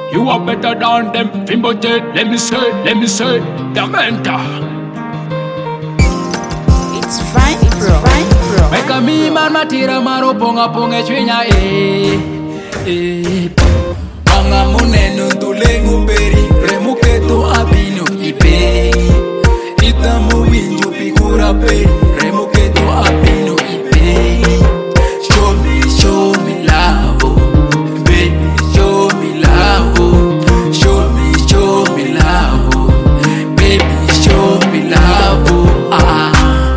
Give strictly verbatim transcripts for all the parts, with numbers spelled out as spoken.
You are better than them. Fimbo jet, let me say, let me say, the mentor. It's fine, bro. Fine, bro. Make a me man matira maro ponga ponga chwinya eh eh. Manga muneno tulengu beri remuke tu abino ipe. Itamu winju pikura pe remuke tu abino ipe. Show me, show me love, baby, show me love. Show me, show me love, baby, show me love. Ah.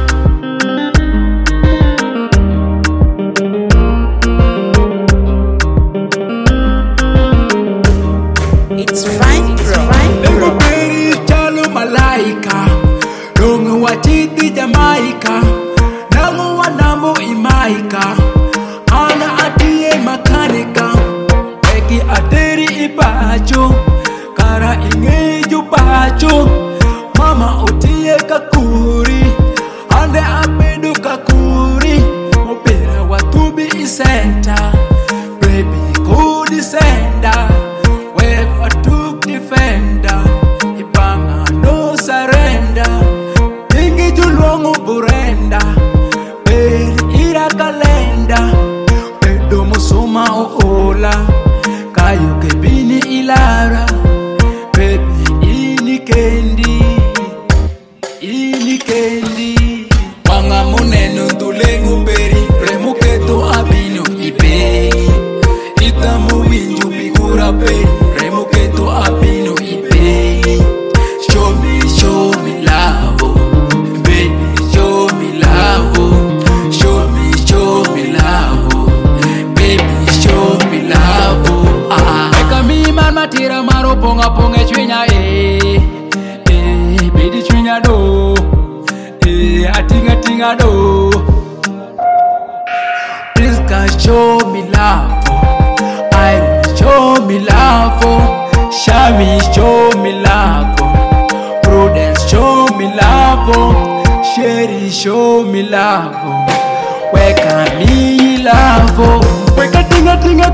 It's fine, bro. Lengo peri chalo malaika, longo wachiti Jamaica, nango wanamo imaika, ana atie makanika, eki ateri ipacho, kara ingeju pacho, mama otie kakuri, ande apedu kakuri, mopera watubi isenta, baby kudi senda. I took defender, Ibanga no surrender. Tingi julongo burenda, Beri ira kalenda. Pedo musoma oola, Kayo kebini ilara. Baby ini kendi, ini kendi. Wanga muneno tulengu beri, remuketo abino ipe. Itamu winju pikura pe. Remuketo abino ipe. Show me, show me love, baby, show me love. Show me, show me love, baby, show me love. Ah, eka mi man matira maro ponga ponga chwinya eh eh, bedi chwinya do eh, atinga tinga do. Please God show me love. Show me love, Shami, show me love, Prudence, show me love, Sherry, show me love, Weka me love, Weka tinga tinga